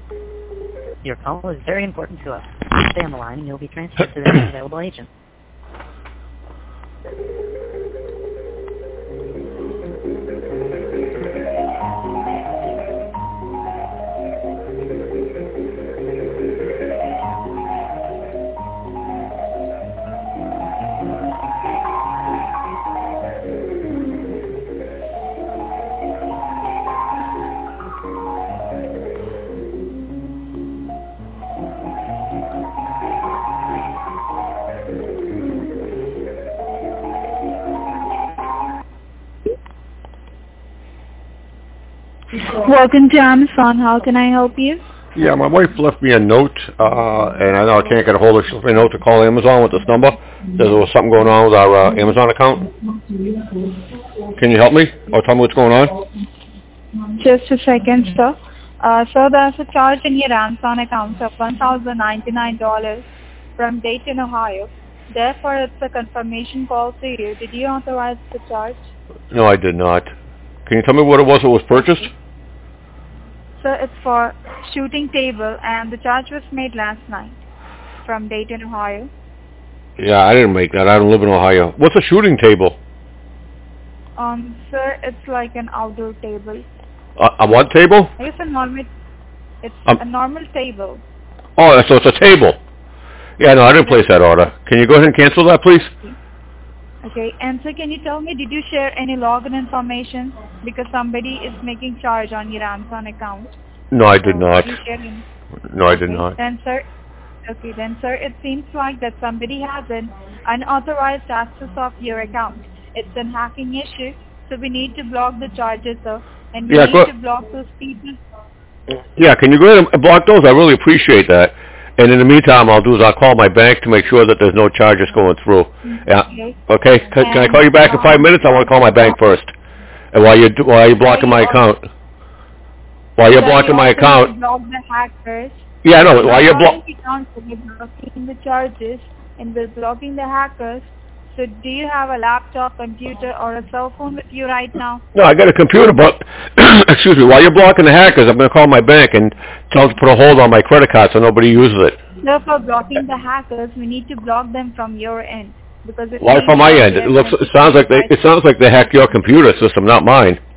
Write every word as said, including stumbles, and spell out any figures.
Your call is very important to us. Please stay on the line and you'll be transferred to the next available agent. Welcome to Amazon. How can I help you? Yeah, my wife left me a note, uh, and I know I can't get a hold of her. She left me a note to call Amazon with this number. There was something going on with our uh, Amazon account. Can you help me or tell me what's going on? Just a second, sir. Uh, so there's a charge in your Amazon account of one thousand ninety-nine dollars from Dayton, Ohio. Therefore, it's a confirmation call to you. Did you authorize the charge? No, I did not. Can you tell me what it was that was purchased? So it's for shooting table, and the charge was made last night from Dayton, Ohio. Yeah, I didn't make that. I don't live in Ohio. What's a shooting table? Um, sir, it's like an outdoor table. Uh, a what table? I guess a normal. It's um, a normal table. Oh, so it's a table. Yeah, no, I didn't place that order. Can you go ahead and cancel that, please? Okay, and so can you tell me, did you share any login information? Because somebody is making charge on your Amazon account. No, I did so not. Did you share any? No, I did okay, not. Then, sir, okay, then, sir, it seems like that somebody has an unauthorized access of your account. It's a hacking issue, so we need to block the charges, sir, and we yeah, need go- to block those people. Yeah, can you go ahead and block those? I really appreciate that. And in the meantime, I'll do is I'll call my bank to make sure that there's no charges going through. Yeah. Okay. Okay. Can, can I call you back in five minutes? I want to call my bank first. And while you're while you're blocking my account, while you're blocking my account. Block the hackers. Yeah, I know. While you're blocking. We're blocking the charges and we're blocking the hackers. So do you have a laptop, computer, or a cell phone with you right now? No, I got a computer, but excuse me. While you're blocking the hackers, I'm going to call my bank and tell them to put a hold on my credit card so nobody uses it. So for blocking the hackers, we need to block them from your end because why from my end? It looks. It sounds like they. It sounds like they hacked your computer system, not mine.